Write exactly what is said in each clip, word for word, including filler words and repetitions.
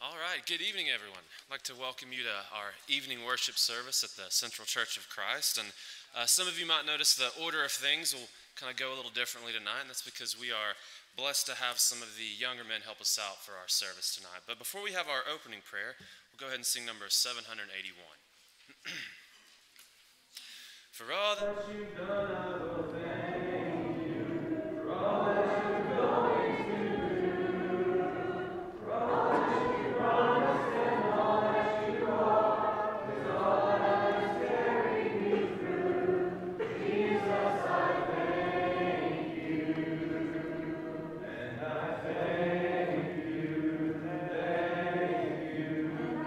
All right, good evening, everyone. I'd like to welcome you to our evening worship service at the Central Church of Christ. And uh, some of you might notice the order of things will kind of go a little differently tonight, and that's because we are blessed to have some of the younger men help us out for our service tonight. But before we have our opening prayer, we'll go ahead and sing number seven hundred eighty-one. For all that you've done, I will thank you. For all that you've going to do. For all that you promised and all that you are. Is all that has carried me through. Jesus, I thank you. And I thank you. Thank you.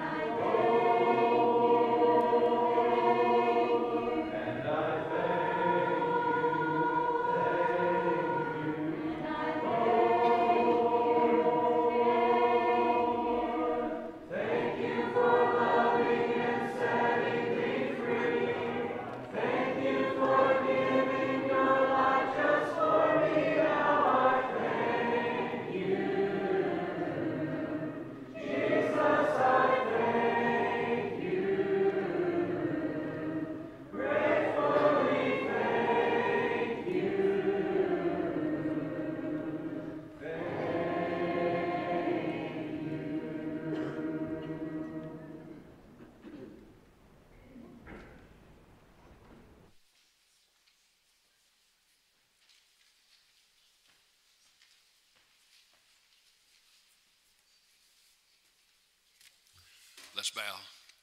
Let's bow.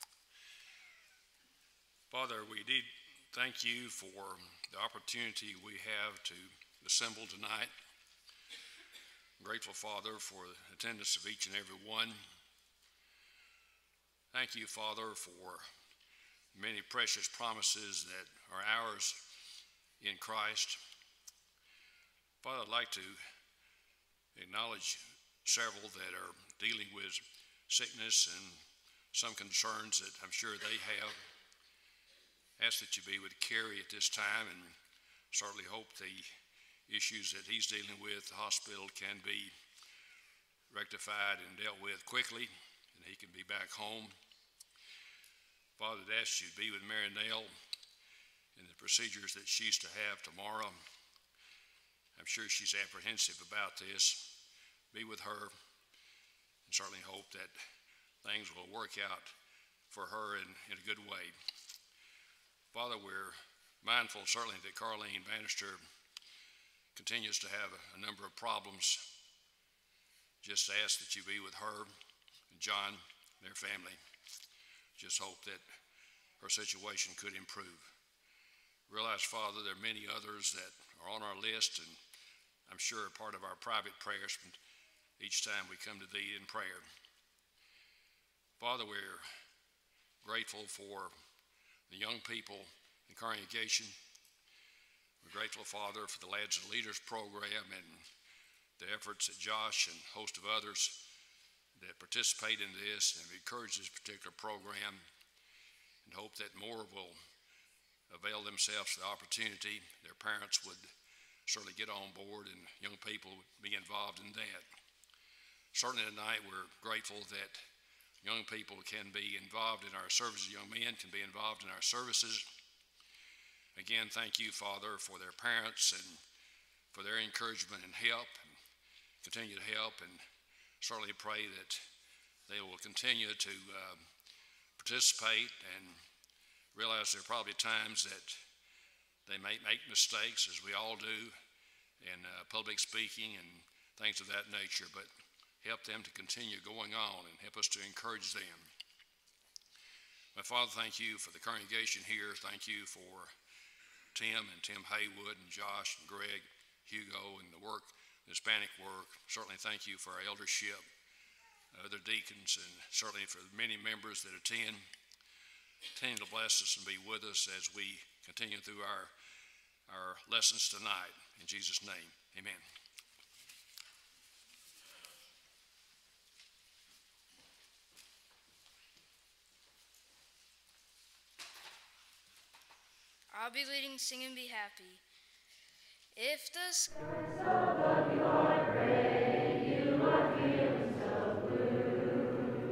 Father, we did thank you for the opportunity we have to assemble tonight. I'm grateful, Father, for the attendance of each and every one. Thank you, Father, for many precious promises that are ours in Christ. Father, I'd like to acknowledge several that are dealing with sickness and some concerns that I'm sure they have. Ask that you be with Kerry at this time, and certainly hope the issues that he's dealing with, the hospital, can be rectified and dealt with quickly, and he can be back home. Father, I'd ask you to be with Mary Nell in the procedures that she's to have tomorrow. I'm sure she's apprehensive about this. Be with her, and certainly hope that things will work out for her in, in a good way. Father, we're mindful certainly that Carlene Bannister continues to have a, a number of problems. Just ask that you be with her and John and their family. Just hope that her situation could improve. Realize, Father, there are many others that are on our list, and I'm sure are part of our private prayers each time we come to thee in prayer. Father, we're grateful for the young people in congregation. We're grateful, Father, for the Lads and Leaders program and the efforts that Josh and a host of others that participate in this and encourage this particular program, and hope that more will avail themselves of the opportunity. Their parents would certainly get on board and young people would be involved in that. Certainly tonight we're grateful that young people can be involved in our services. Young men can be involved in our services. Again, thank you, Father, for their parents and for their encouragement and help, and continue to help, and certainly pray that they will continue to uh, participate and realize there are probably times that they may make mistakes, as we all do, in uh, public speaking and things of that nature, but help them to continue going on and help us to encourage them. My Father, thank you for the congregation here. Thank you for Tim and Tim Haywood and Josh and Greg, Hugo, and the work, the Hispanic work. Certainly thank you for our eldership, other deacons, and certainly for the many members that attend. Continue to bless us and be with us as we continue through our, our lessons tonight. In Jesus' name, amen. I'll be leading Sing and Be Happy. If the skies above you are gray, you are feeling so blue.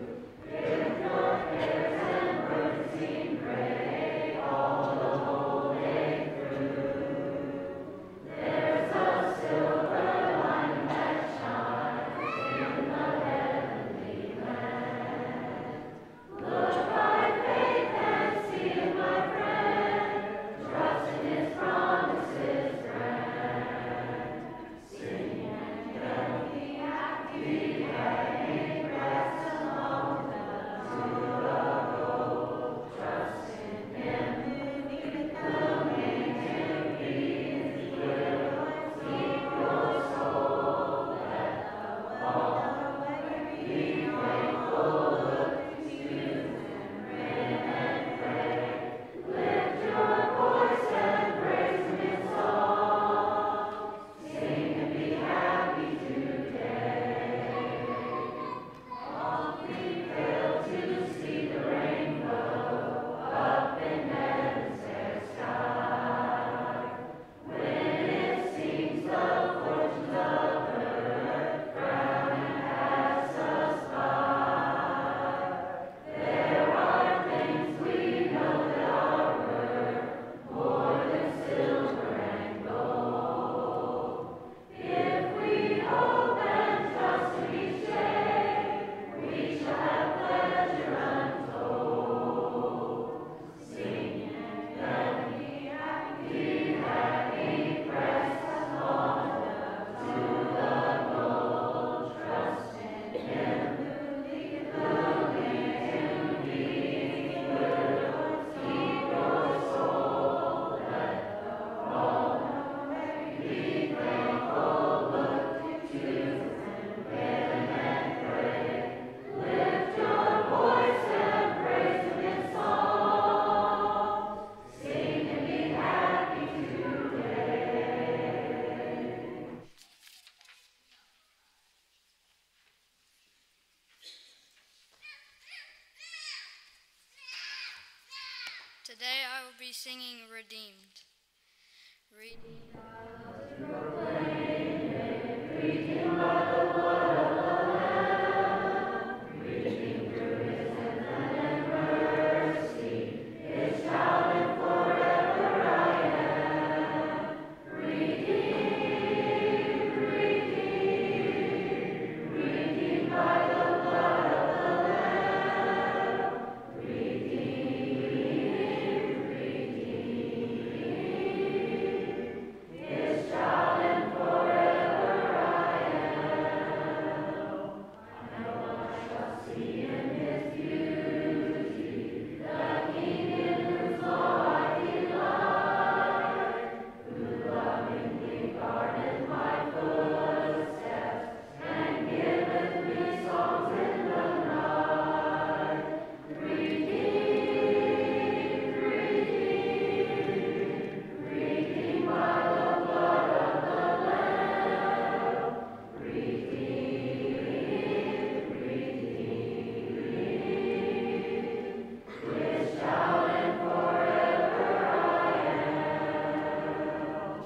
Today I will be singing Redeemed. Redeemed. Redeemed by the blood of the Lamb, redeemed through his infinite mercy, his child and forever I am. Redeemed, redeemed, redeemed by the blood of the Lamb, redeemed, redeemed, his child and forever I am. I know I shall see in his beauty the King in whose law I delight, who lovingly guardeth my footsteps and giveth me songs in the night. Redeemed, redeemed, redeemed by the blood of the Lamb, redeemed, redeemed, his child and forever I am.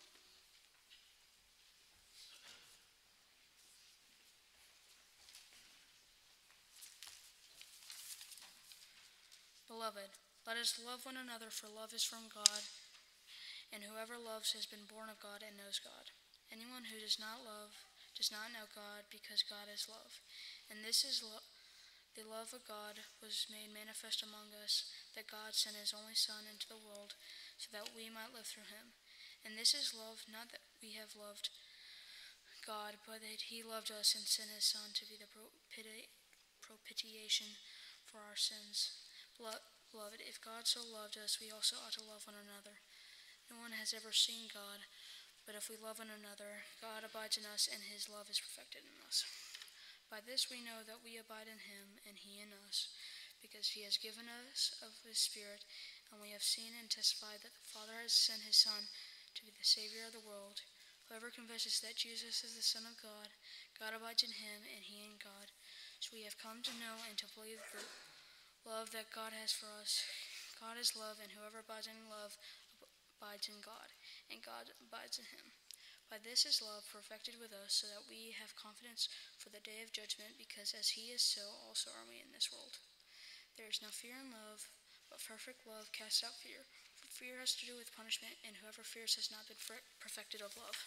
Beloved, let us love one another, for love is from God, and whoever loves has been born of God and knows God. Anyone who does not love does not know God, because God is love. And this is lo- the love of God was made manifest among us, that God sent his only Son into the world, so that we might live through him. And this is love, not that we have loved God, but that he loved us and sent his Son to be the propiti- propitiation for our sins. Lo- Beloved, if God so loved us, we also ought to love one another. No one has ever seen God, but if we love one another, God abides in us, and his love is perfected in us. By this we know that we abide in him, and he in us, because he has given us of his Spirit, and we have seen and testified that the Father has sent his Son to be the Savior of the world. Whoever confesses that Jesus is the Son of God, God abides in him, and he in God. So we have come to know and to believe the love that God has for us. God is love, and whoever abides in love abides in God, and God abides in him. By this is love perfected with us, so that we have confidence for the day of judgment, because as he is, so also are we in this world. There is no fear in love, but perfect love casts out fear. For fear has to do with punishment, and whoever fears has not been perfected of love.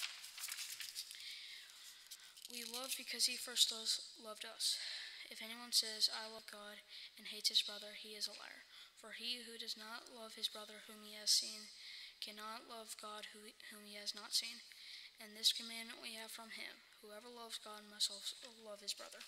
We love because he first loved us. If anyone says, I love God, and hates his brother, he is a liar. For he who does not love his brother whom he has seen cannot love God who, whom he has not seen. And this commandment we have from him: whoever loves God must also love his brother.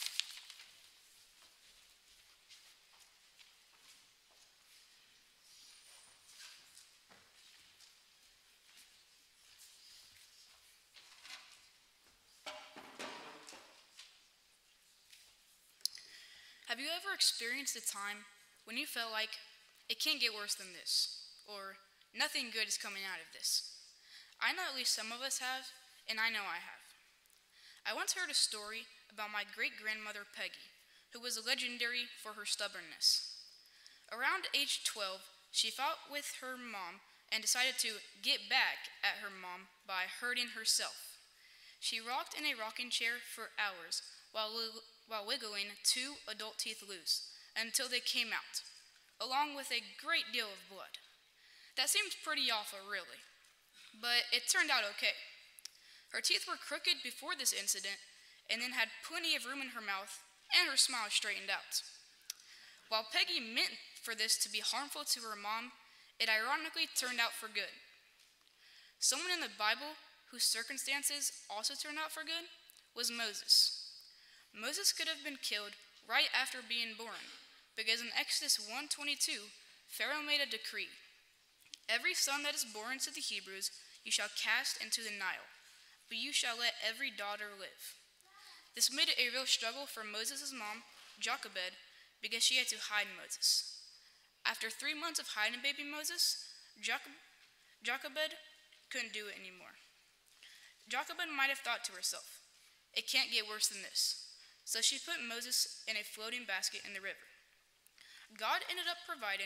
Have you ever experienced a time when you felt like it can't get worse than this, or nothing good is coming out of this? I know at least some of us have, and I know I have. I once heard a story about my great-grandmother Peggy, who was legendary for her stubbornness. Around age twelve, she fought with her mom and decided to get back at her mom by hurting herself. She rocked in a rocking chair for hours while while wiggling two adult teeth loose until they came out, along with a great deal of blood. That seemed pretty awful, really, but it turned out okay. Her teeth were crooked before this incident, and then had plenty of room in her mouth, and her smile straightened out. While Peggy meant for this to be harmful to her mom, it ironically turned out for good. Someone in the Bible whose circumstances also turned out for good was Moses. Moses could have been killed right after being born, because in Exodus one twenty-two, Pharaoh made a decree. Every son that is born to the Hebrews you shall cast into the Nile, but you shall let every daughter live. This made it a real struggle for Moses' mom, Jochebed, because she had to hide Moses. After three months of hiding baby Moses, Jochebed, Jochebed couldn't do it anymore. Jochebed might have thought to herself, it can't get worse than this. So she put Moses in a floating basket in the river. God ended up providing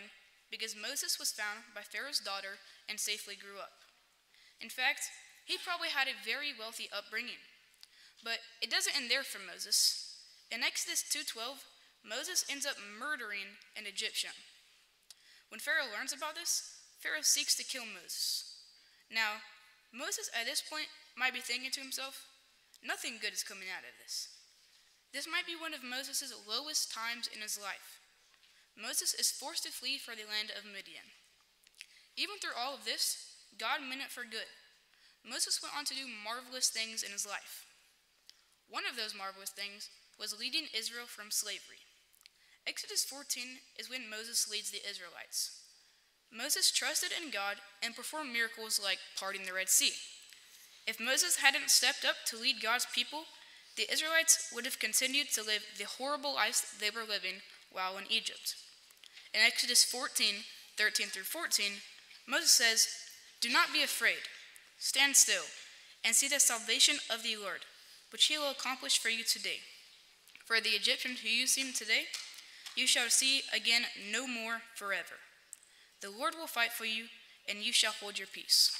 because Moses was found by Pharaoh's daughter and safely grew up. In fact, he probably had a very wealthy upbringing. But it doesn't end there for Moses. In Exodus two twelve, Moses ends up murdering an Egyptian. When Pharaoh learns about this, Pharaoh seeks to kill Moses. Now, Moses at this point might be thinking to himself, nothing good is coming out of this. This might be one of Moses' lowest times in his life. Moses is forced to flee for the land of Midian. Even through all of this, God meant it for good. Moses went on to do marvelous things in his life. One of those marvelous things was leading Israel from slavery. Exodus fourteen is when Moses leads the Israelites. Moses trusted in God and performed miracles like parting the Red Sea. If Moses hadn't stepped up to lead God's people, the Israelites would have continued to live the horrible lives they were living while in Egypt. In Exodus fourteen, thirteen through fourteen, Moses says, "Do not be afraid. Stand still and see the salvation of the Lord, which he will accomplish for you today. For the Egyptians who you see today, you shall see again no more forever. The Lord will fight for you, and you shall hold your peace."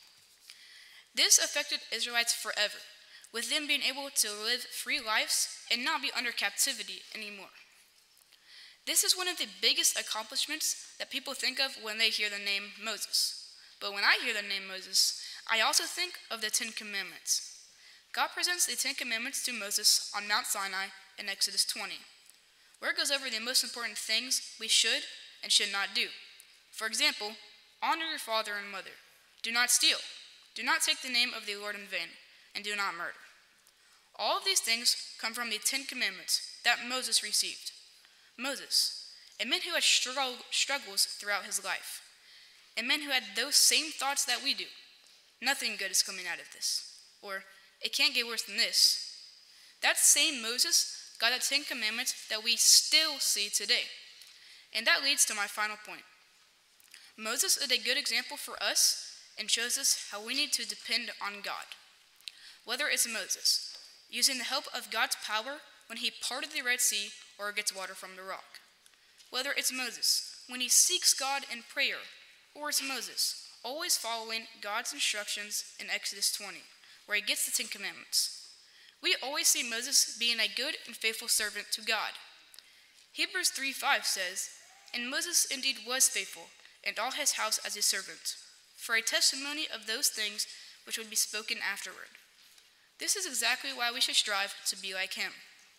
This affected Israelites forever, with them being able to live free lives and not be under captivity anymore. This is one of the biggest accomplishments that people think of when they hear the name Moses. But when I hear the name Moses, I also think of the Ten Commandments. God presents the Ten Commandments to Moses on Mount Sinai in Exodus twenty, where it goes over the most important things we should and should not do. For example, honor your father and mother. Do not steal. Do not take the name of the Lord in vain, and do not murder. All of these things come from the Ten Commandments that Moses received. Moses, a man who had struggle, struggles throughout his life, a man who had those same thoughts that we do. Nothing good is coming out of this, or it can't get worse than this. That same Moses got the Ten Commandments that we still see today. And that leads to my final point. Moses is a good example for us and shows us how we need to depend on God. Whether it's Moses, using the help of God's power when he parted the Red Sea or gets water from the rock. Whether it's Moses, when he seeks God in prayer, or it's Moses, always following God's instructions in Exodus twenty, where he gets the Ten Commandments. We always see Moses being a good and faithful servant to God. Hebrews three five says, "And Moses indeed was faithful, and all his house as a servant, for a testimony of those things which would be spoken afterward." This is exactly why we should strive to be like him.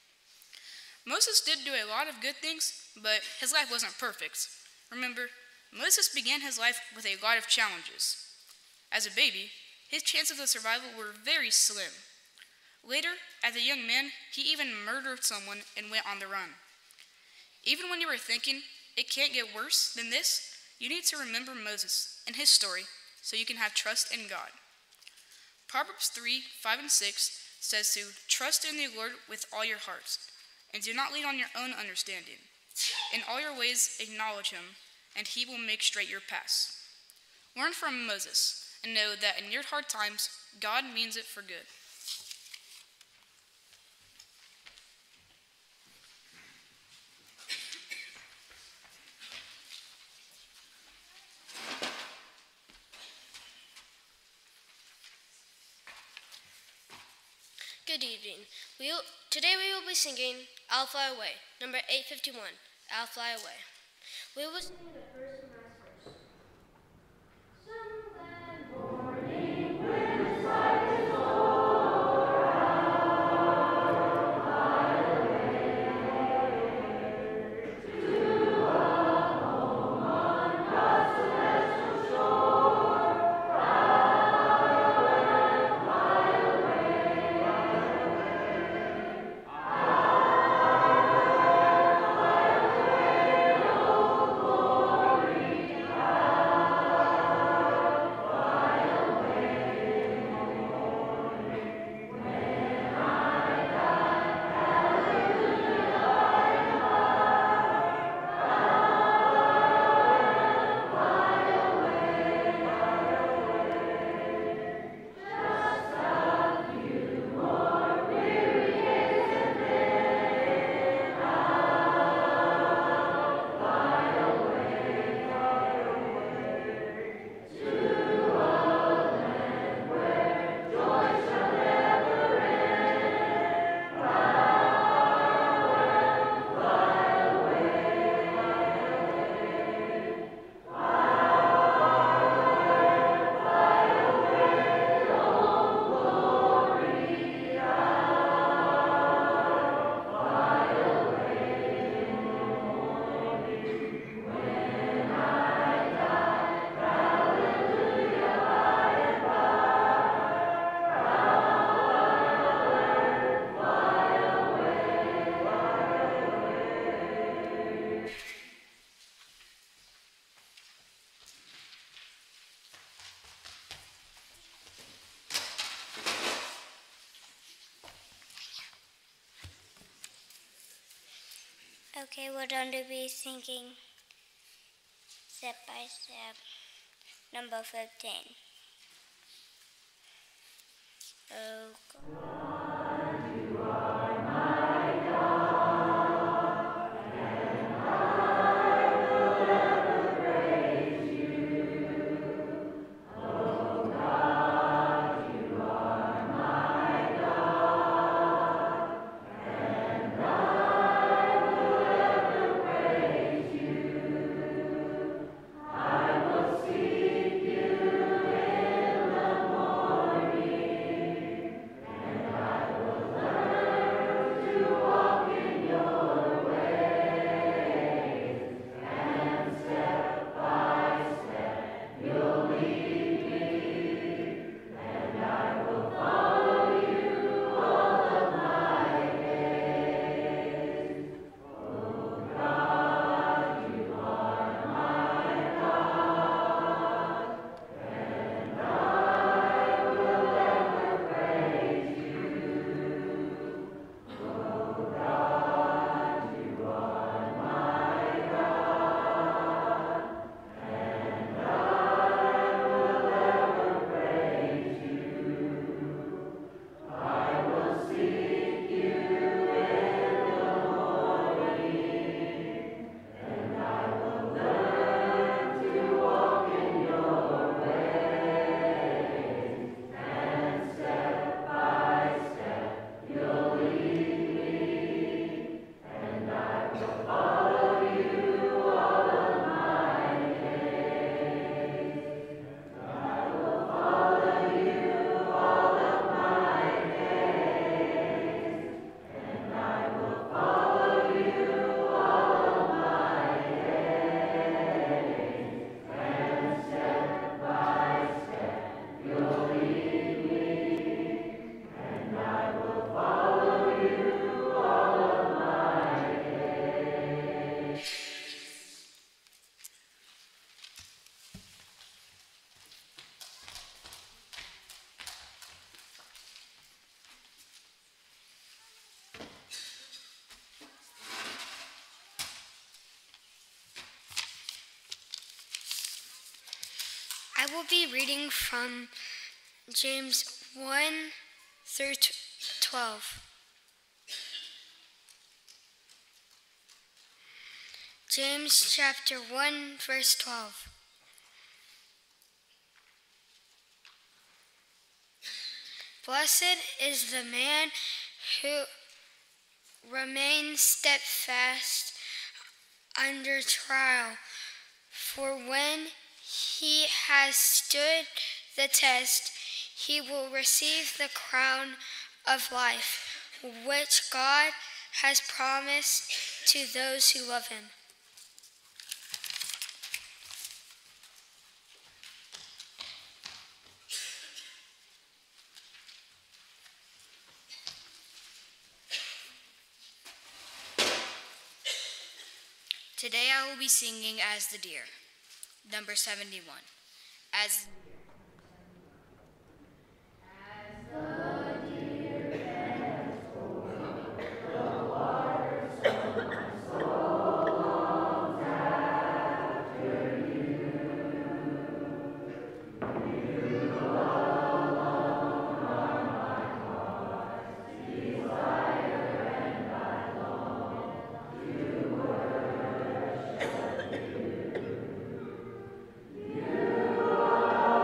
Moses did do a lot of good things, but his life wasn't perfect. Remember, Moses began his life with a lot of challenges. As a baby, his chances of survival were very slim. Later, as a young man, he even murdered someone and went on the run. Even when you were thinking, it can't get worse than this, you need to remember Moses and his story so you can have trust in God. Proverbs three, five, and six says to trust in the Lord with all your heart, and do not lean on your own understanding. In all your ways acknowledge him, and he will make straight your paths. Learn from Moses, and know that in your hard times, God means it for good. Good evening. We will, today we will be singing "I'll Fly Away," number eight fifty-one, "I'll Fly Away." We will sing the first and last verse. Some glad morning when the sky is o'er, I'll fly away to a home on God's celestial shore. Fly away, fly away, fly away, fly away, oh glory. Okay, we're going to be singing Step by Step, number fifteen. Oh God, you are my God, and I will ever praise you. Oh God, you are my God, and I will ever praise you. I will seek you in the morning, and I will learn to walk in your ways, and step by step you'll lead me, and I will follow you all of my days. Oh God, you are my God, and I will ever praise you. Oh God, you are my God, and I will ever praise you. I will seek you in the morning, and I will learn to walk in your ways, and step by step you'll lead me, and I will follow you all of my days. I will follow you all of my days, and I will follow you all of my days, and step by step you'll lead me, and I will follow you all of my days. I will be reading from James one through twelve. James chapter one, verse twelve. Blessed is the man who remains steadfast under trial, for when he has stood the test, he will receive the crown of life, which God has promised to those who love him. Today I will be singing As the Deer, number seventy-one. As You are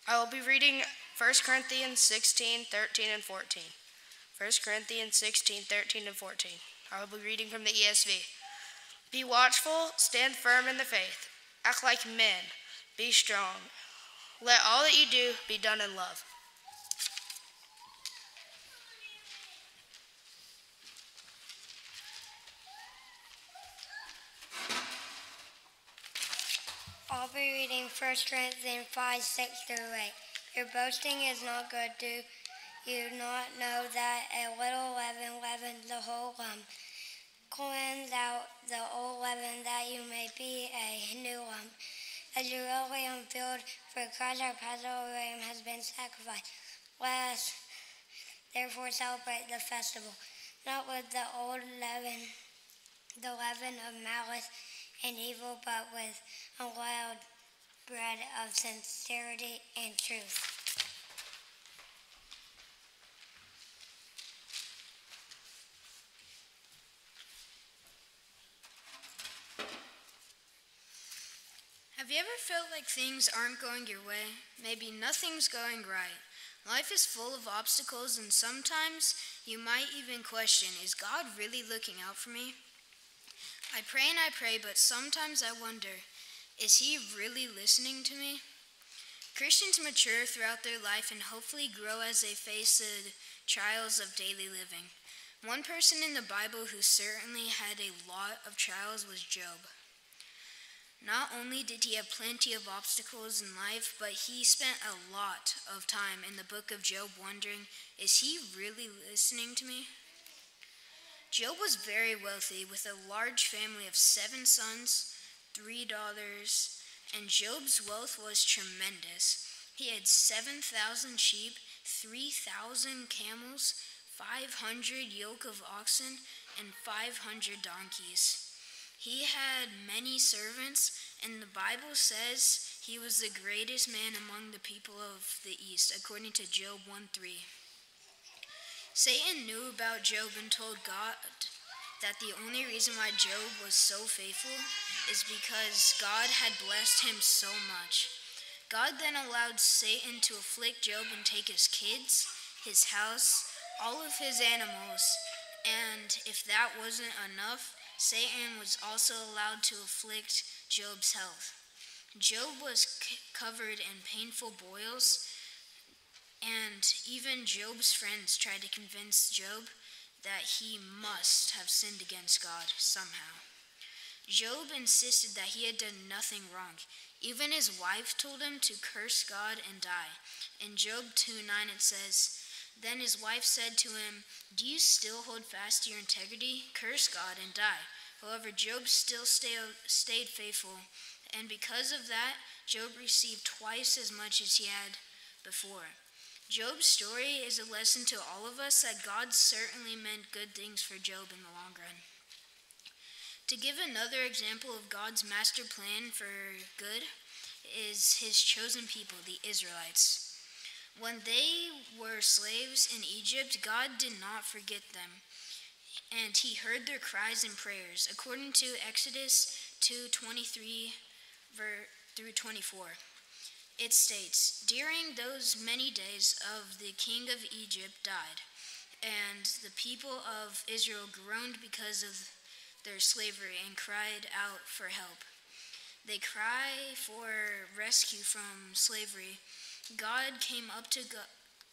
I will be reading First Corinthians sixteen, thirteen, and fourteen. First Corinthians sixteen, thirteen, and fourteen. I will be reading from the E S V. Be watchful, stand firm in the faith, act like men, be strong. Let all that you do be done in love. I'll be reading First Corinthians five, six through eight. Your boasting is not good. Do you not know that a little leaven leavens the whole lump? Cleanse out the old leaven that you may be a new lump, as you really unfilled, for Christ our Passover lamb has been sacrificed. Let us therefore celebrate the festival, not with the old leaven, the leaven of malice and evil, but with unleavened bread of sincerity and truth. Have you ever felt like things aren't going your way? Maybe nothing's going right. Life is full of obstacles, and sometimes you might even question, is God really looking out for me? I pray and I pray, but sometimes I wonder, is He really listening to me? Christians mature throughout their life and hopefully grow as they face the trials of daily living. One person in the Bible who certainly had a lot of trials was Job. Not only did he have plenty of obstacles in life, but he spent a lot of time in the book of Job wondering, is he really listening to me? Job was very wealthy with a large family of seven sons, three daughters, and Job's wealth was tremendous. He had seven thousand sheep, three thousand camels, five hundred yoke of oxen, and five hundred donkeys. He had many servants, and the Bible says he was the greatest man among the people of the East, according to Job one three. Satan knew about Job and told God that the only reason why Job was so faithful is because God had blessed him so much. God then allowed Satan to afflict Job and take his kids, his house, all of his animals, and if that wasn't enough, Satan was also allowed to afflict Job's health. Job was c- covered in painful boils, and even Job's friends tried to convince Job that he must have sinned against God somehow. Job insisted that he had done nothing wrong. Even his wife told him to curse God and die. In Job two nine it says, Then his wife said to him, Do you still hold fast to your integrity? Curse God and die. However, Job still stay, stayed faithful, and because of that, Job received twice as much as he had before. Job's story is a lesson to all of us that God certainly meant good things for Job in the long run. To give another example of God's master plan for good is his chosen people, the Israelites. When they were slaves in Egypt, God did not forget them, and he heard their cries and prayers, according to Exodus two twenty-three through twenty-four. It states, During those many days of the king of Egypt died, and the people of Israel groaned because of their slavery and cried out for help. They cry for rescue from slavery. God came up to God,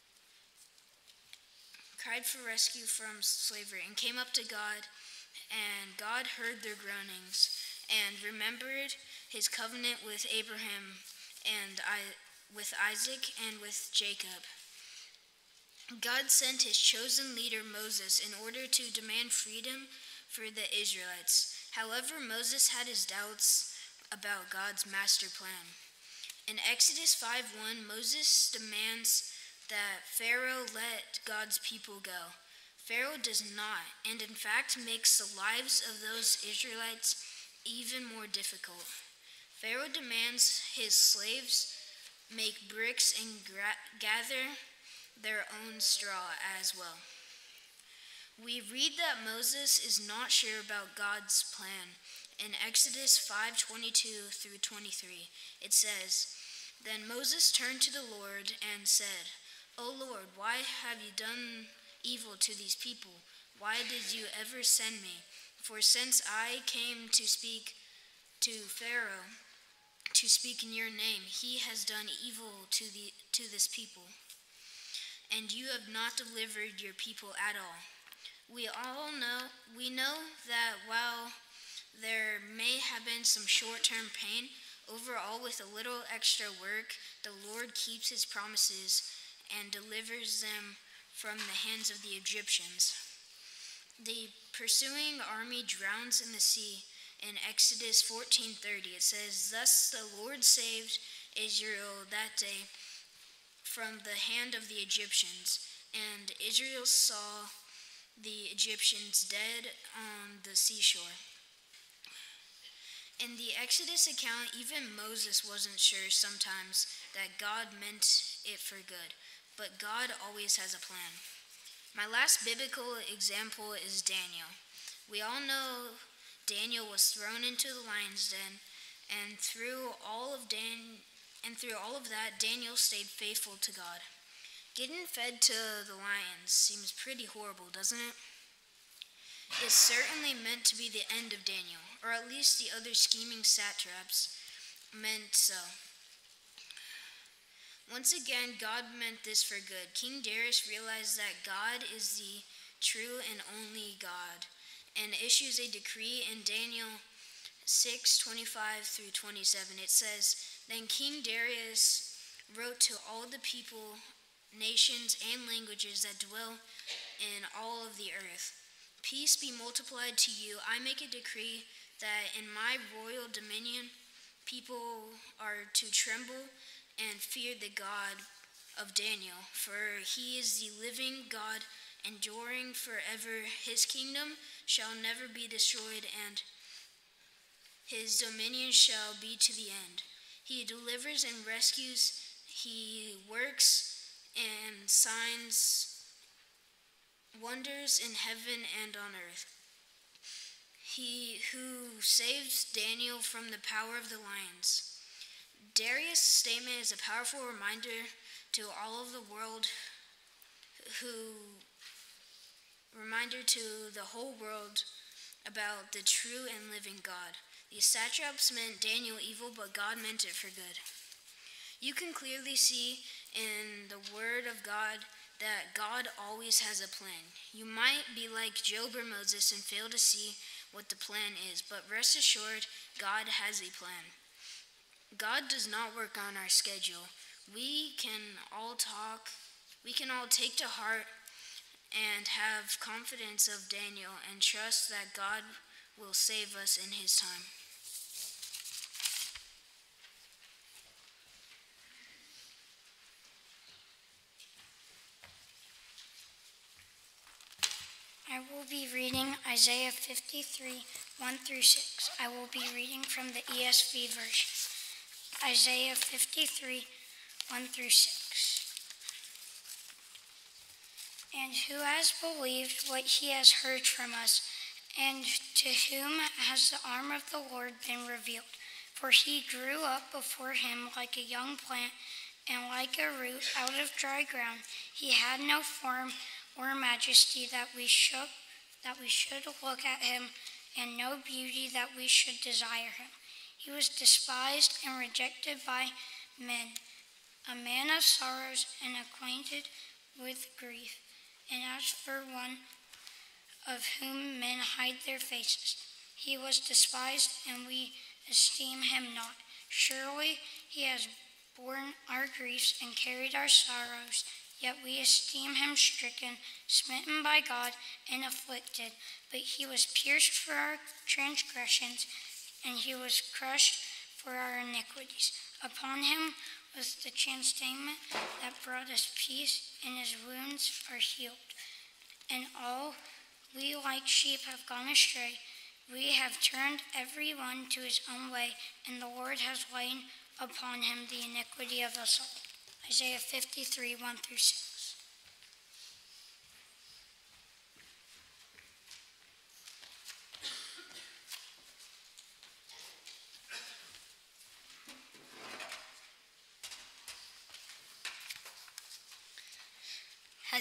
cried for rescue from slavery and came up to God, and God heard their groanings and remembered his covenant with Abraham and I, with Isaac and with Jacob. God sent his chosen leader Moses in order to demand freedom for the Israelites. However, Moses had his doubts about God's master plan. In Exodus five one, Moses demands that Pharaoh let God's people go. Pharaoh does not, and in fact makes the lives of those Israelites even more difficult. Pharaoh demands his slaves make bricks and gra- gather their own straw as well. We read that Moses is not sure about God's plan. In Exodus five twenty-two through twenty-three, it says, Then Moses turned to the Lord and said, O Lord, why have you done evil to these people? Why did you ever send me? For since I came to speak to Pharaoh, to speak in your name, he has done evil to the to this people, and you have not delivered your people at all. We all know we know that while there may have been some short-term pain, overall with a little extra work, the Lord keeps his promises and delivers them from the hands of the Egyptians. The pursuing army drowns in the sea. In Exodus fourteen thirty, it says, Thus the Lord saved Israel that day from the hand of the Egyptians, and Israel saw the Egyptians dead on the seashore. In the Exodus account, even Moses wasn't sure sometimes that God meant it for good, but God always has a plan. My last biblical example is Daniel. We all know Daniel was thrown into the lion's den, and through all of Dan and through all of that, Daniel stayed faithful to God. Getting fed to the lions seems pretty horrible, doesn't it? It's certainly meant to be the end of Daniel, or at least the other scheming satraps meant so. Once again, God meant this for good. King Darius realized that God is the true and only God, and issues a decree in Daniel six twenty-five through twenty-seven. It says, Then King Darius wrote to all the people, nations, and languages that dwell in all of the earth. Peace be multiplied to you. I make a decree that in my royal dominion people are to tremble and fear the God of Daniel, for he is the living God, enduring forever. His kingdom shall never be destroyed, and his dominion shall be to the end. He delivers and rescues. He works and signs wonders in heaven and on earth. He who saves Daniel from the power of the lions. Darius' statement is a powerful reminder to all of the world who reminder to the whole world about the true and living God. The satraps meant Daniel evil, but God meant it for good. You can clearly see in the word of God that God always has a plan. You might be like Job or Moses and fail to see what the plan is, but rest assured, God has a plan. God does not work on our schedule. We can all talk, we can all take to heart and have confidence of Daniel and trust that God will save us in his time. I will be reading Isaiah fifty-three, one through six. I will be reading from the E S V version. Isaiah fifty-three, one through six. And who has believed what he has heard from us, and to whom has the arm of the Lord been revealed? For he grew up before him like a young plant, and like a root out of dry ground. He had no form or majesty that we should that we should look at him, and no beauty that we should desire him. He was despised and rejected by men, a man of sorrows and acquainted with grief. And as for one of whom men hide their faces, he was despised, and we esteem him not. Surely he has borne our griefs and carried our sorrows, yet we esteem him stricken, smitten by God, and afflicted. But he was pierced for our transgressions, and he was crushed for our iniquities. Upon him was the chastisement that brought us peace, and his wounds are healed. And all we like sheep have gone astray. We have turned every one to his own way, and the Lord has laid upon him the iniquity of us all. Isaiah fifty-three, one through six.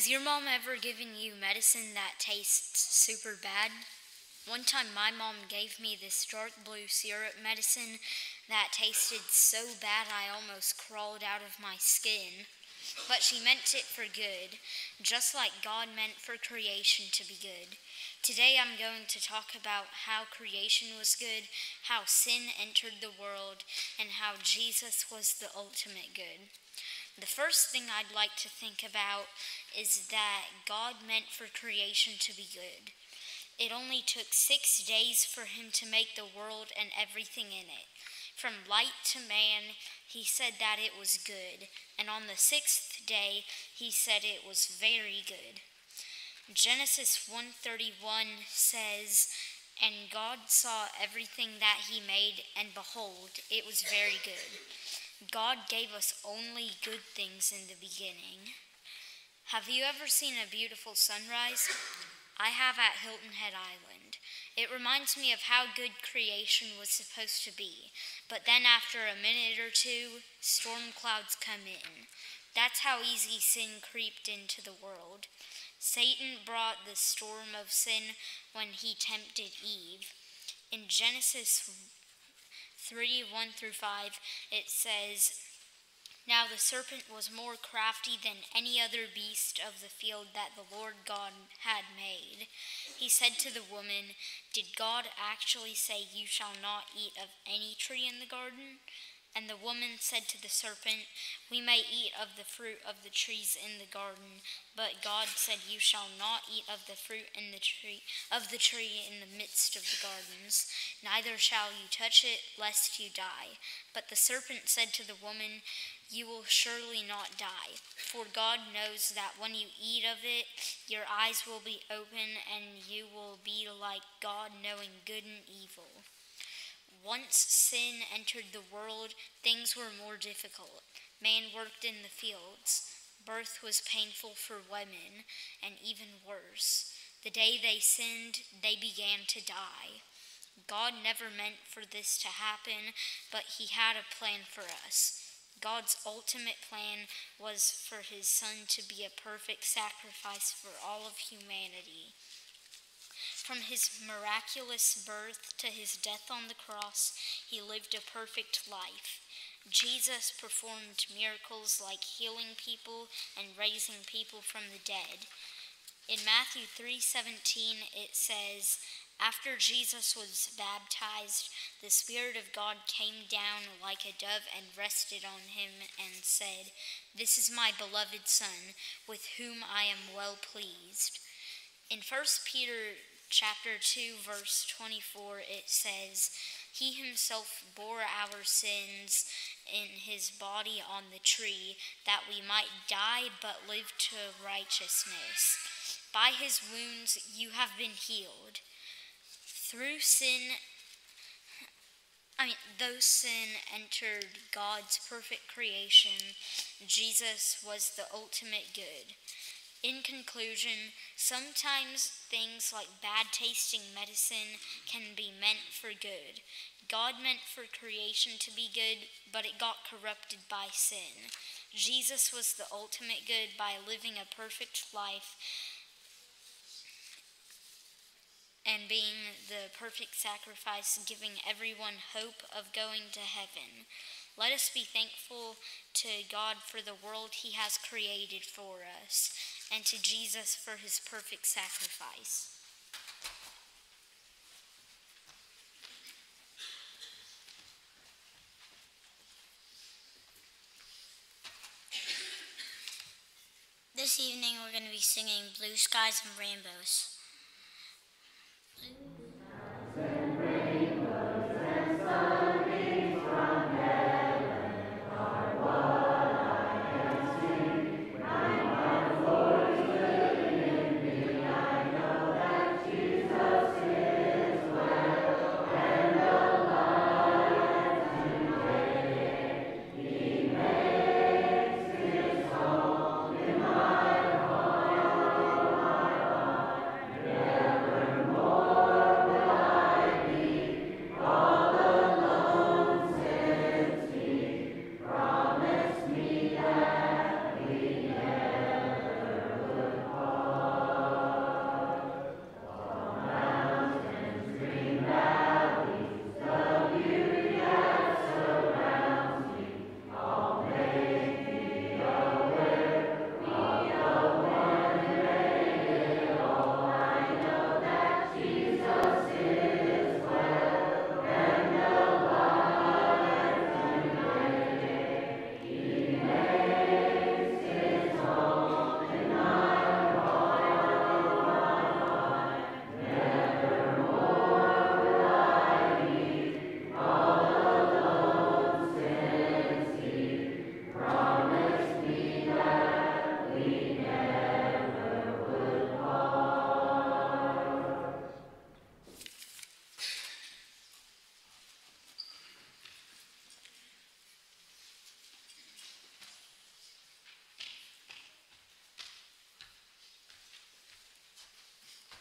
Has your mom ever given you medicine that tastes super bad? One time my mom gave me this dark blue syrup medicine that tasted so bad I almost crawled out of my skin. But she meant it for good, just like God meant for creation to be good. Today I'm going to talk about how creation was good, how sin entered the world, and how Jesus was the ultimate good. The first thing I'd like to think about is that God meant for creation to be good. It only took six days for him to make the world and everything in it. From light to man, he said that it was good, and on the sixth day, he said it was very good. Genesis one thirty-one says, "And God saw everything that he made, and behold, it was very good." God gave us only good things in the beginning. Have you ever seen a beautiful sunrise? I have at Hilton Head Island. It reminds me of how good creation was supposed to be, but then after a minute or two, storm clouds come in. That's how easy sin creeped into the world. Satan brought the storm of sin when he tempted Eve. In Genesis three, one through five, it says, "Now the serpent was more crafty than any other beast of the field that the Lord God had made. He said to the woman, 'Did God actually say you shall not eat of any tree in the garden?' And the woman said to the serpent, 'We may eat of the fruit of the trees in the garden, but God said you shall not eat of the fruit in the tree of the tree in the midst of the gardens, neither shall you touch it, lest you die.' But the serpent said to the woman, 'You will surely not die, for God knows that when you eat of it, your eyes will be open, and you will be like God, knowing good and evil.' Once sin entered the world, things were more difficult. Man worked in the fields. Birth was painful for women, and even worse. The day they sinned, they began to die. God never meant for this to happen, but he had a plan for us. God's ultimate plan was for his son to be a perfect sacrifice for all of humanity. From his miraculous birth to his death on the cross, he lived a perfect life. Jesus performed miracles like healing people and raising people from the dead. In Matthew three seventeen, it says, "After Jesus was baptized, the Spirit of God came down like a dove and rested on him and said, 'This is my beloved Son, with whom I am well pleased.'" In First Peter chapter two, verse twenty-four, it says, "He himself bore our sins in his body on the tree, that we might die but live to righteousness. By his wounds you have been healed." Through sin, I mean, though sin entered God's perfect creation, Jesus was the ultimate good. In conclusion, sometimes things like bad tasting medicine can be meant for good. God meant for creation to be good, but it got corrupted by sin. Jesus was the ultimate good by living a perfect life and being the perfect sacrifice, giving everyone hope of going to heaven. Let us be thankful to God for the world he has created for us, and to Jesus for his perfect sacrifice. This evening we're going to be singing Blue Skies and Rainbows. Thank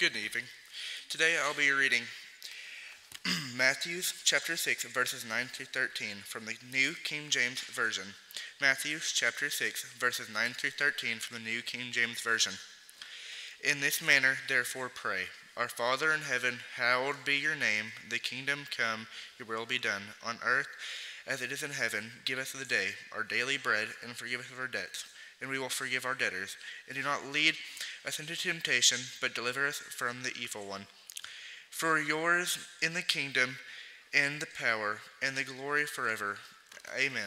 Good evening. Today I'll be reading Matthew chapter six, verses nine through thirteen from the New King James Version. Matthew chapter six, verses nine through thirteen from the New King James Version. In this manner, therefore, pray. Our Father in heaven, hallowed be your name. The kingdom come, your will be done, on earth as it is in heaven. Give us this day our daily bread, and forgive us of our debts, and we will forgive our debtors. And do not lead us into temptation, but deliver us from the evil one. For yours is the kingdom, and the power, and the glory forever. Amen.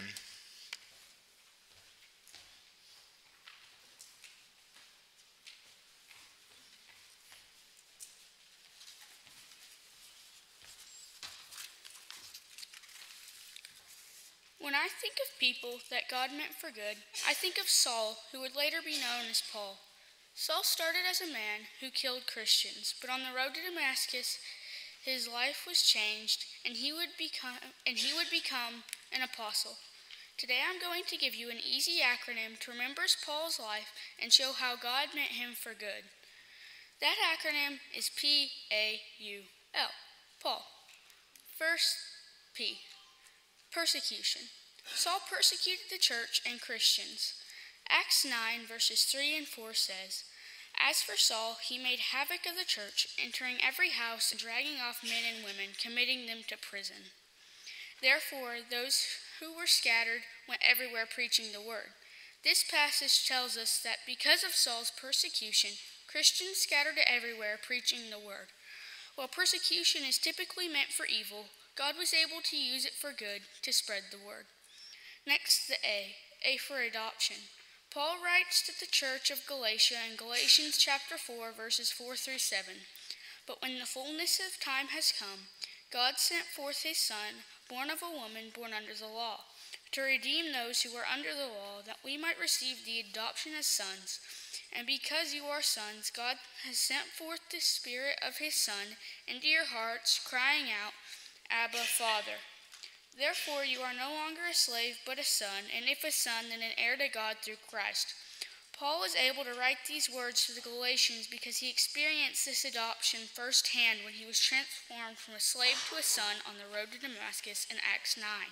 When I think of people that God meant for good, I think of Saul, who would later be known as Paul. Saul started as a man who killed Christians, but on the road to Damascus, his life was changed, and he would become and he would become an apostle. Today I'm going to give you an easy acronym to remember Paul's life and show how God meant him for good. That acronym is P A U L, Paul. First, P. Persecution. Saul persecuted the church and Christians. Acts nine, verses three and four says, As for Saul, he made havoc of the church, entering every house and dragging off men and women, committing them to prison. Therefore, those who were scattered went everywhere preaching the word. This passage tells us that because of Saul's persecution, Christians scattered everywhere preaching the word. While persecution is typically meant for evil, God was able to use it for good to spread the word. Next, the A, A for adoption. Paul writes to the church of Galatia in Galatians chapter four, verses four through seven. But when the fullness of time has come, God sent forth his Son, born of a woman born under the law, to redeem those who were under the law, that we might receive the adoption as sons. And because you are sons, God has sent forth the Spirit of his Son into your hearts, crying out, Abba, Father. Therefore you are no longer a slave, but a son, and if a son, then an heir to God through Christ. Paul was able to write these words to the Galatians because he experienced this adoption firsthand when he was transformed from a slave to a son on the road to Damascus in Acts nine.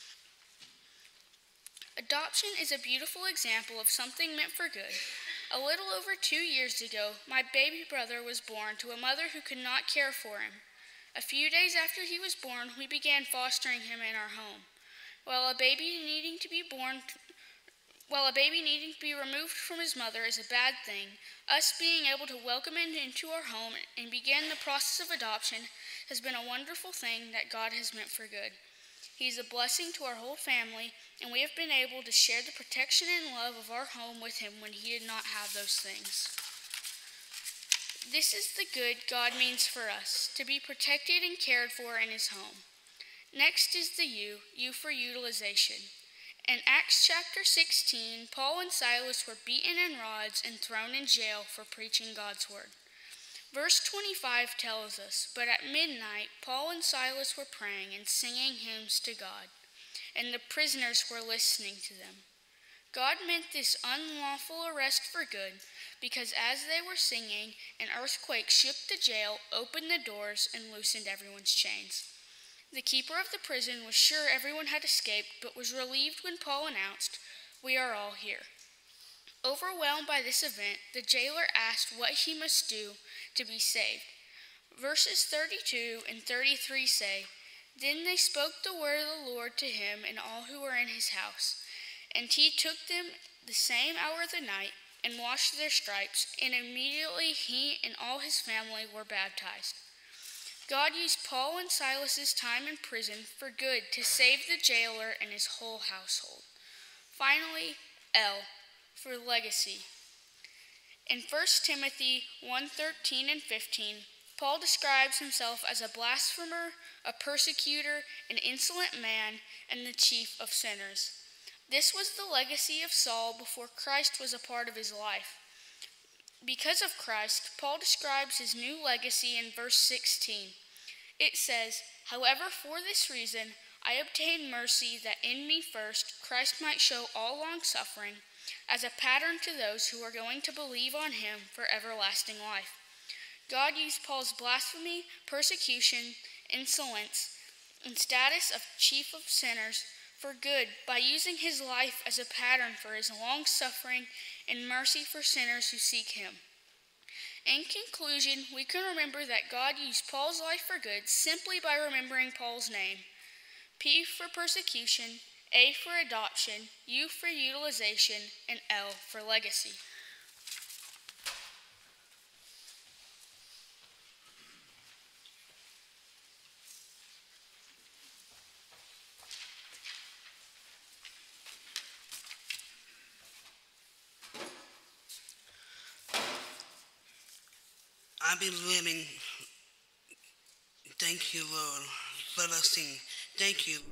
Adoption is a beautiful example of something meant for good. A little over two years ago, my baby brother was born to a mother who could not care for him. A few days after he was born, we began fostering him in our home. While a baby needing to be born, while a baby needing to be removed from his mother is a bad thing, us being able to welcome him into our home and begin the process of adoption has been a wonderful thing that God has meant for good. He's a blessing to our whole family, and we have been able to share the protection and love of our home with him when he did not have those things. This is the good God means for us, to be protected and cared for in his home. Next is the U, U for utilization. In Acts chapter sixteen, Paul and Silas were beaten in rods and thrown in jail for preaching God's word. Verse twenty-five tells us, But at midnight Paul and Silas were praying and singing hymns to God, and the prisoners were listening to them. God meant this unlawful arrest for good, because as they were singing, an earthquake shook the jail, opened the doors, and loosened everyone's chains. The keeper of the prison was sure everyone had escaped, but was relieved when Paul announced, We are all here. Overwhelmed by this event, the jailer asked what he must do to be saved. Verses thirty-two and thirty-three say, Then they spoke the word of the Lord to him and all who were in his house. And he took them the same hour of the night, and washed their stripes, and immediately he and all his family were baptized. God used Paul and Silas's time in prison for good to save the jailer and his whole household. Finally, L, for legacy. In First Timothy one thirteen and fifteen, Paul describes himself as a blasphemer, a persecutor, an insolent man, and the chief of sinners. This was the legacy of Saul before Christ was a part of his life. Because of Christ, Paul describes his new legacy in verse sixteen. It says, However, for this reason, I obtained mercy that in me first Christ might show all long-suffering as a pattern to those who are going to believe on him for everlasting life. God used Paul's blasphemy, persecution, insolence, and status of chief of sinners for good by using his life as a pattern for his long-suffering and mercy for sinners who seek him. In conclusion, we can remember that God used Paul's life for good simply by remembering Paul's name. P for persecution, A for adoption, U for utilization, and L for legacy. I've been living. Thank you, Lord. Let us sing. Thank you.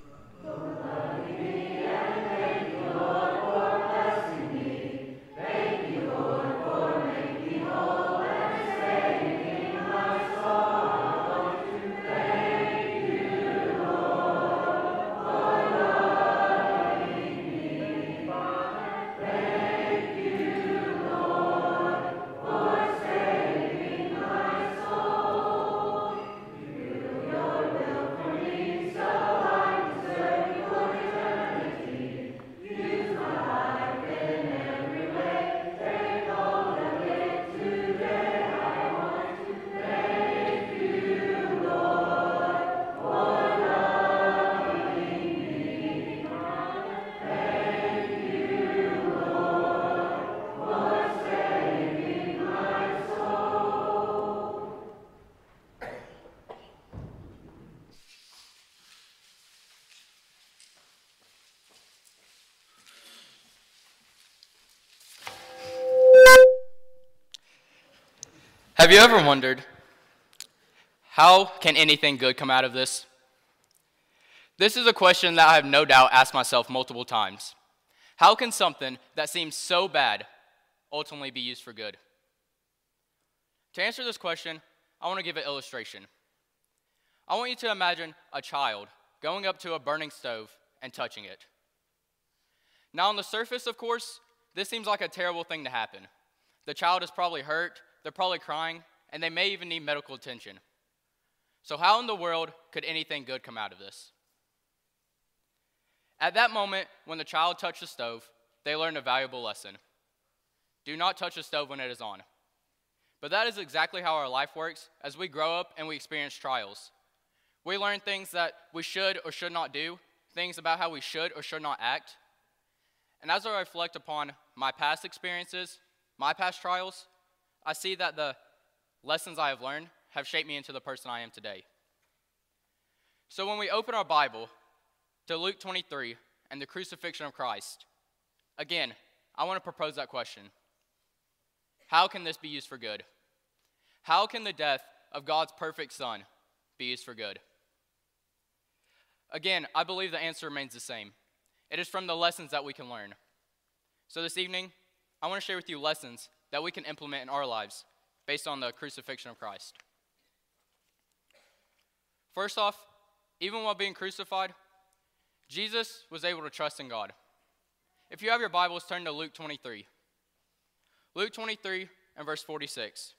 Have you ever wondered, how can anything good come out of this? This is a question that I have no doubt asked myself multiple times. How can something that seems so bad ultimately be used for good? To answer this question, I want to give an illustration. I want you to imagine a child going up to a burning stove and touching it. Now, on the surface, of course, this seems like a terrible thing to happen. The child is probably hurt, they're probably crying, and they may even need medical attention. So how in the world could anything good come out of this? At that moment, when the child touched the stove, they learned a valuable lesson. Do not touch the stove when it is on. But that is exactly how our life works as we grow up and we experience trials. We learn things that we should or should not do, things about how we should or should not act. And as I reflect upon my past experiences, my past trials, I see that the lessons I have learned have shaped me into the person I am today. So when we open our Bible to Luke twenty-three and the crucifixion of Christ, again, I want to propose that question. How can this be used for good? How can the death of God's perfect Son be used for good? Again, I believe the answer remains the same. It is from the lessons that we can learn. So this evening, I want to share with you lessons that we can implement in our lives based on the crucifixion of Christ. First off, even while being crucified, Jesus was able to trust in God. If you have your Bibles, turn to Luke twenty-three. Luke twenty-three and verse forty-six.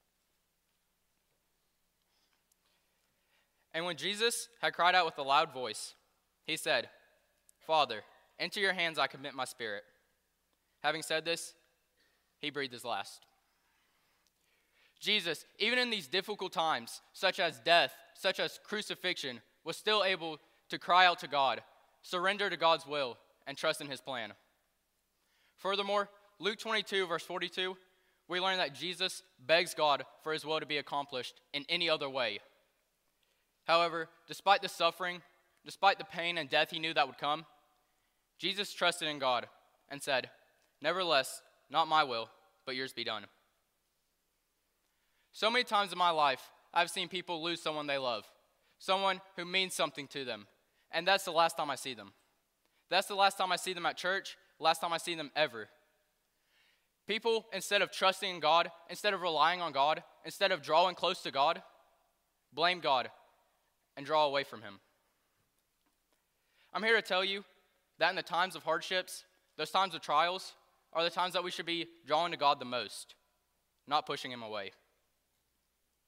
And when Jesus had cried out with a loud voice, he said, Father, into your hands I commit my spirit. Having said this, he breathed his last. Jesus, even in these difficult times, such as death, such as crucifixion, was still able to cry out to God, surrender to God's will, and trust in his plan. Furthermore, Luke twenty-two, verse forty-two, we learn that Jesus begs God for his will to be accomplished in any other way. However, despite the suffering, despite the pain and death he knew that would come, Jesus trusted in God and said, Nevertheless, not my will, but yours be done. So many times in my life, I've seen people lose someone they love, someone who means something to them, and that's the last time I see them. That's the last time I see them at church, last time I see them ever. People, instead of trusting in God, instead of relying on God, instead of drawing close to God, blame God and draw away from him. I'm here to tell you that in the times of hardships, those times of trials, are the times that we should be drawing to God the most, not pushing him away.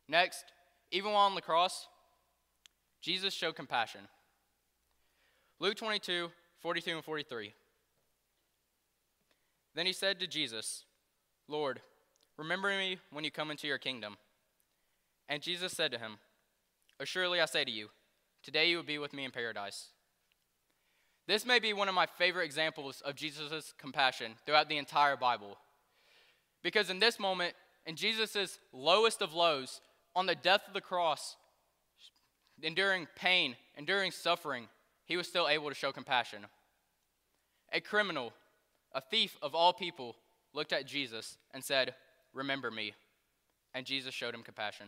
Next, even while on the cross, Jesus showed compassion. Luke twenty-two, forty-two and forty-three. Then he said to Jesus, Lord, remember me when you come into your kingdom. And Jesus said to him, Assuredly I say to you, today you will be with me in paradise. This may be one of my favorite examples of Jesus' compassion throughout the entire Bible. Because in this moment, in Jesus' lowest of lows, on the death of the cross, enduring pain, enduring suffering, he was still able to show compassion. A criminal, a thief of all people, looked at Jesus and said, Remember me. And Jesus showed him compassion.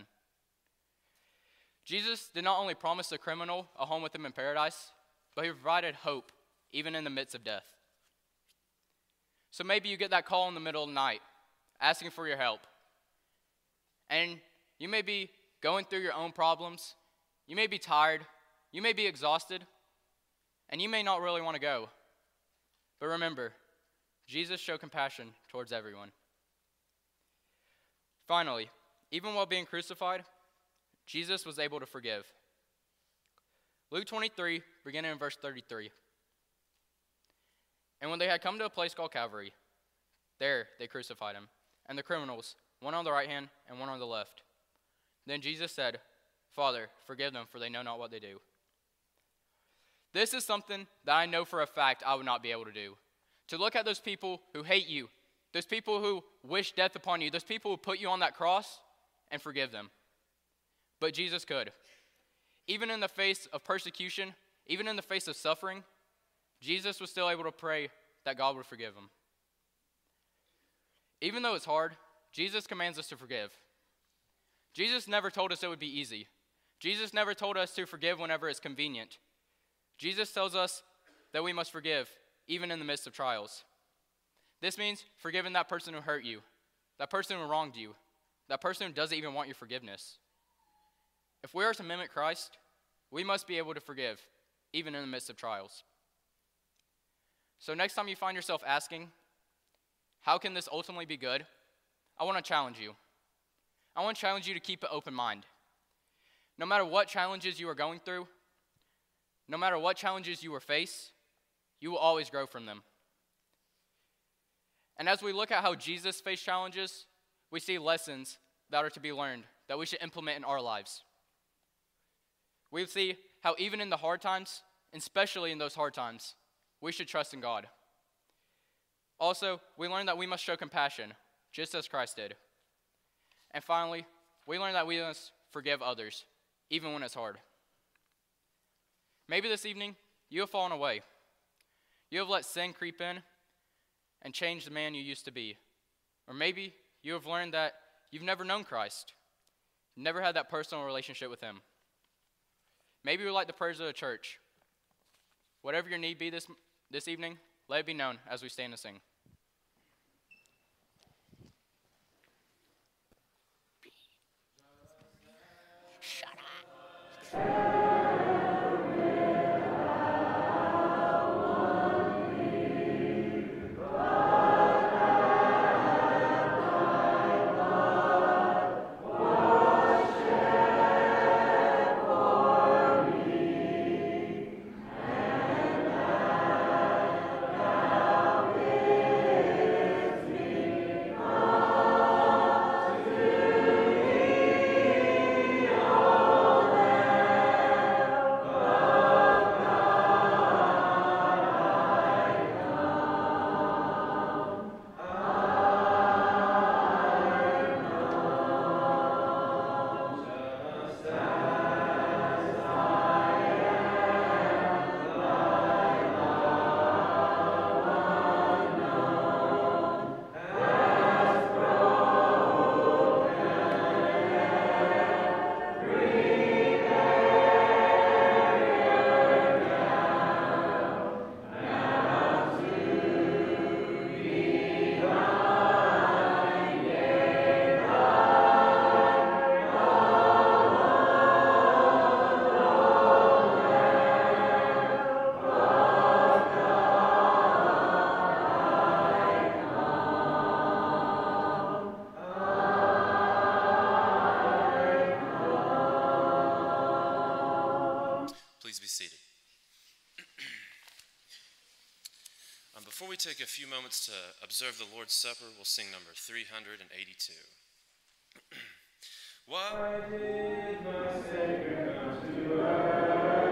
Jesus did not only promise the criminal a home with him in paradise, but he provided hope even in the midst of death. So maybe you get that call in the middle of the night asking for your help. And you may be going through your own problems. You may be tired. You may be exhausted. And you may not really want to go. But remember, Jesus showed compassion towards everyone. Finally, even while being crucified, Jesus was able to forgive. Luke twenty-three, beginning in verse thirty-three. And when they had come to a place called Calvary, there they crucified him, and the criminals, one on the right hand and one on the left. Then Jesus said, Father, forgive them, for they know not what they do. This is something that I know for a fact I would not be able to do. To look at those people who hate you, those people who wish death upon you, those people who put you on that cross, and forgive them. But Jesus could. Even in the face of persecution, even in the face of suffering, Jesus was still able to pray that God would forgive him. Even though it's hard, Jesus commands us to forgive. Jesus never told us it would be easy. Jesus never told us to forgive whenever it's convenient. Jesus tells us that we must forgive even in the midst of trials. This means forgiving that person who hurt you, that person who wronged you, that person who doesn't even want your forgiveness. If we are to mimic Christ, we must be able to forgive even in the midst of trials. So next time you find yourself asking, how can this ultimately be good? I want to challenge you. I want to challenge you to keep an open mind. No matter what challenges you are going through, no matter what challenges you will face, you will always grow from them. And as we look at how Jesus faced challenges, we see lessons that are to be learned that we should implement in our lives. We see how even in the hard times, especially in those hard times, we should trust in God. Also, we learn that we must show compassion, just as Christ did. And finally, we learn that we must forgive others, even when it's hard. Maybe this evening, you have fallen away. You have let sin creep in and change the man you used to be. Or maybe you have learned that you've never known Christ, never had that personal relationship with him. Maybe you're like the prayers of the church. Whatever your need be this, this evening, let it be known as we stand and sing. Shut up. Amen. Please be seated. um, before we take a few moments to observe the Lord's Supper, we'll sing number three hundred eighty-two. Why did my Savior come to earth?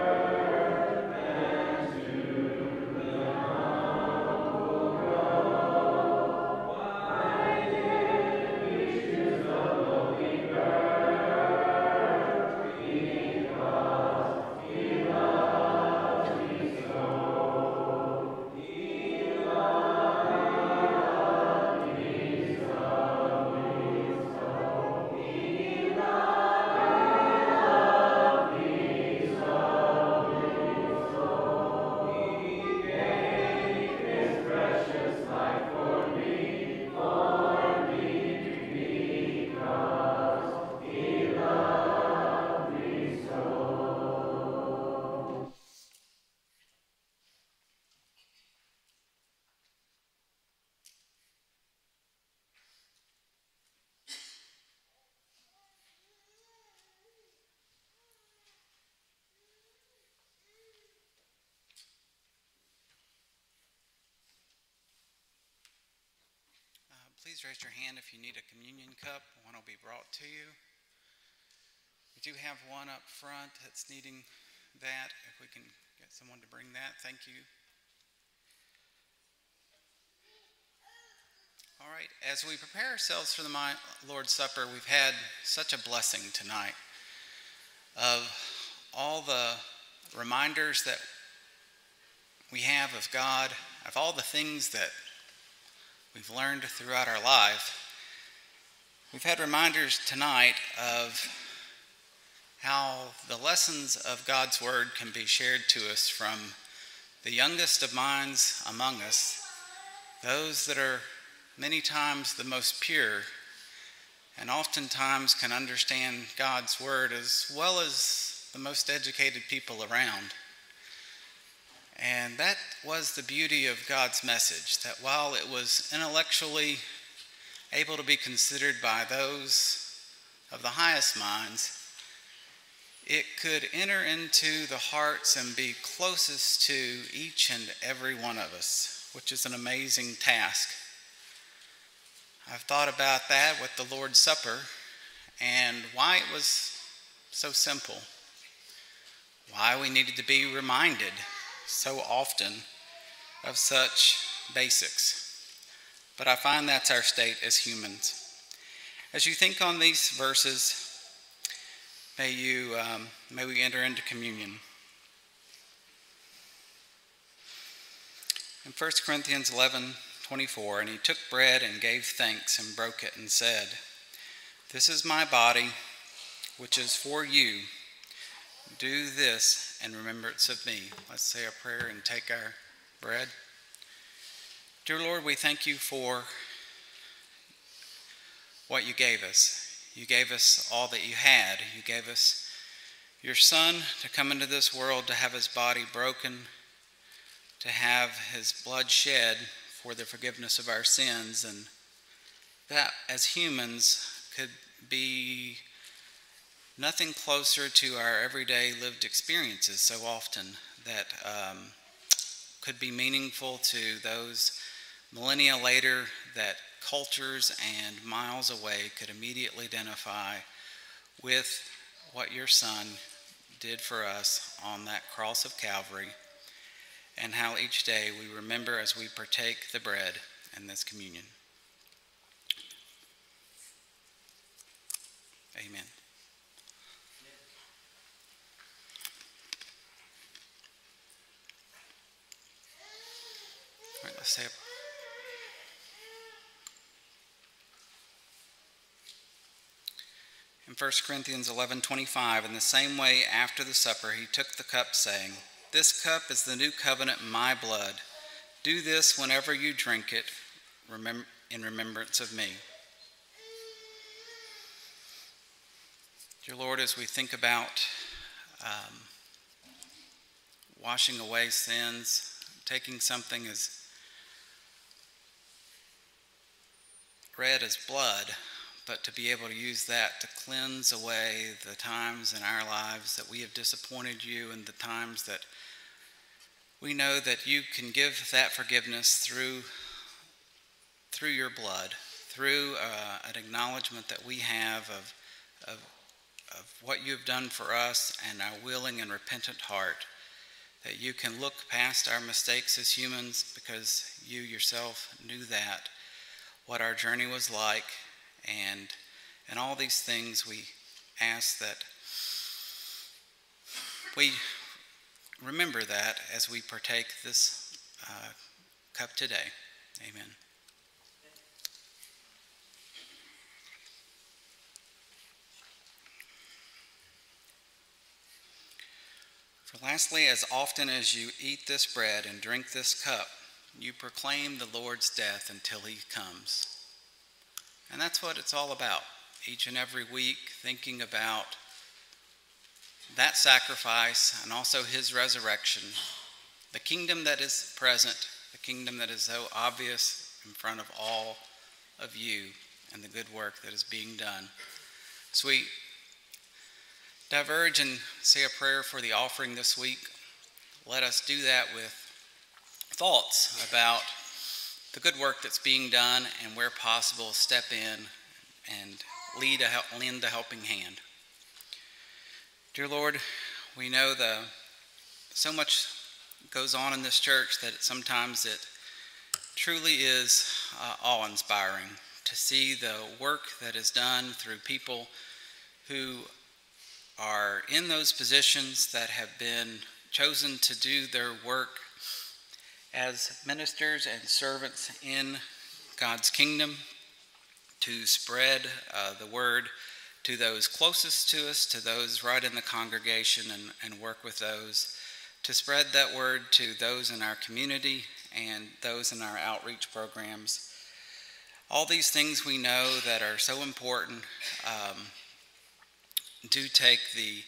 Please raise your hand if you need a communion cup. One will be brought to you. We do have one up front that's needing that. If we can get someone to bring that, thank you. All right, as we prepare ourselves for the Lord's Supper, we've had such a blessing tonight of all the reminders that we have of God, of all the things that we've learned throughout our life. We've had reminders tonight of how the lessons of God's Word can be shared to us from the youngest of minds among us, those that are many times the most pure and oftentimes can understand God's Word as well as the most educated people around. And that was the beauty of God's message, that while it was intellectually able to be considered by those of the highest minds, it could enter into the hearts and be closest to each and every one of us, which is an amazing task. I've thought about that with the Lord's Supper and why it was so simple, why we needed to be reminded so often of such basics. But I find that's our state as humans. As you think on these verses, may you um, may we enter into communion. In First Corinthians eleven twenty-four, and he took bread and gave thanks and broke it and said, "This is my body, which is for you. Do this in remembrance of me." Let's say a prayer and take our bread. Dear Lord, we thank you for what you gave us. You gave us all that you had. You gave us your Son to come into this world, to have his body broken, to have his blood shed for the forgiveness of our sins, and that as humans could be nothing closer to our everyday lived experiences so often, that um, could be meaningful to those millennia later, that cultures and miles away could immediately identify with what your Son did for us on that cross of Calvary, and how each day we remember as we partake the bread and this communion. Amen. All right, let's say a In First Corinthians eleven twenty-five, in the same way after the supper he took the cup, saying, "This cup is the new covenant in my blood. Do this whenever you drink it in remembrance of me." Dear Lord, as we think about um, washing away sins, taking something as red as blood, but to be able to use that to cleanse away the times in our lives that we have disappointed you, and the times that we know that you can give that forgiveness through, through your blood, through uh, an acknowledgement that we have of, of, of what you have done for us and our willing and repentant heart, that you can look past our mistakes as humans because you yourself knew that, what our journey was like, and and all these things we ask that we remember that as we partake this uh, cup today. Amen. For lastly, as often as you eat this bread and drink this cup, you proclaim the Lord's death until he comes. And that's what it's all about. Each and every week, thinking about that sacrifice and also his resurrection, the kingdom that is present, the kingdom that is so obvious in front of all of you, and the good work that is being done. So we diverge and say a prayer for the offering this week. Let us do that with thoughts about the good work that's being done, and where possible, step in and lead a help, lend a helping hand. Dear Lord, we know the so much goes on in this church that it, sometimes it truly is uh, awe-inspiring to see the work that is done through people who are in those positions that have been chosen to do their work as ministers and servants in God's kingdom, to spread uh, the word to those closest to us, to those right in the congregation, and, and work with those, to spread that word to those in our community and those in our outreach programs. All these things we know that are so important um, do take the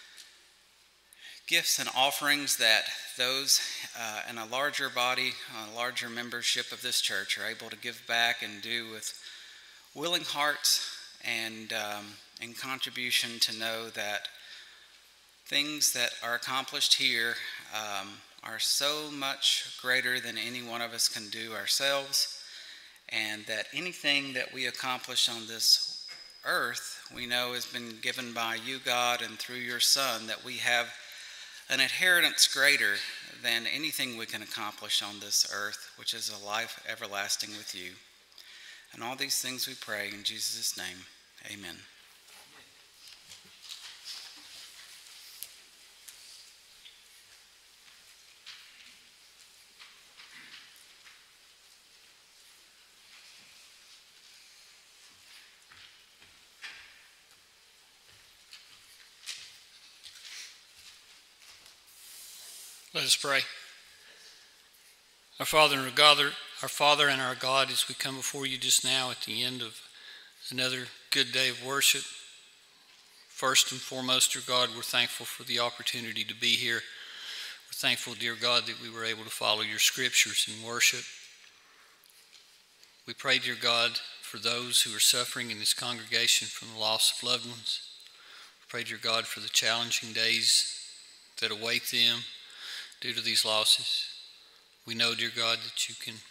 gifts and offerings that those uh, in a larger body, a larger membership of this church are able to give back and do with willing hearts and um, in contribution, to know that things that are accomplished here um, are so much greater than any one of us can do ourselves, and that anything that we accomplish on this earth we know has been given by you, God, and through your Son, that we have an inheritance greater than anything we can accomplish on this earth, which is a life everlasting with you. And all these things we pray in Jesus' name. Amen. Let us pray. Our Father and our God, our Father and our God, as we come before you just now at the end of another good day of worship, first and foremost, dear God, we're thankful for the opportunity to be here. We're thankful, dear God, that we were able to follow your scriptures in worship. We pray, dear God, for those who are suffering in this congregation from the loss of loved ones. We pray, dear God, for the challenging days that await them due to these losses. We know, dear God, that you can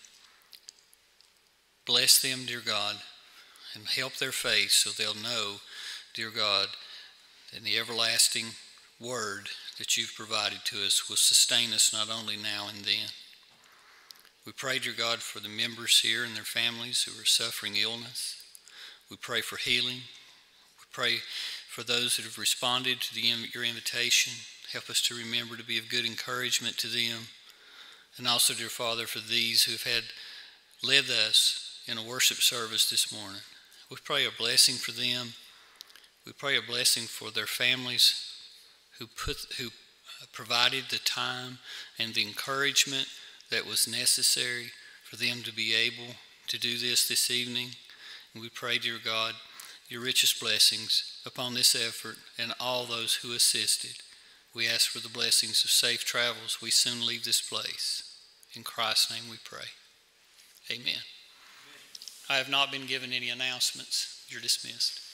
bless them, dear God, and help their faith so they'll know, dear God, that the everlasting word that you've provided to us will sustain us not only now and then. We pray, dear God, for the members here and their families who are suffering illness. We pray for healing. We pray for those that have responded to the, your invitation. Help us to remember to be of good encouragement to them. And also, dear Father, for these who have had led us in a worship service this morning. We pray a blessing for them. We pray a blessing for their families who put who provided the time and the encouragement that was necessary for them to be able to do this this evening. And we pray, dear God, your richest blessings upon this effort and all those who assisted. We ask for the blessings of safe travels. We soon leave this place. In Christ's name we pray. Amen. I have not been given any announcements. You're dismissed.